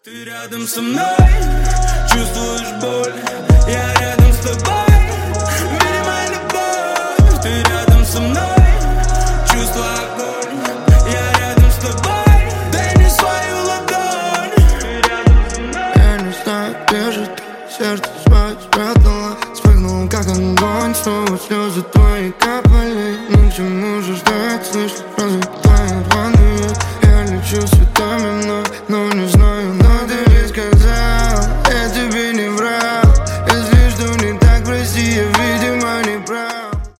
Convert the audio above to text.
Ты рядом со мной, чувствуешь боль, я рядом с тобой, минимальная любовь. Ты рядом со мной, чувство огонь, я рядом с тобой, дай мне свою ладонь. Ты рядом со мной. Я не знаю, где же ты, сердце свое спрятала, вспыхнул как огонь, снова слезы твои капали. Ни к чему же ждать, слышно, разве тает ванны, я лечу святой.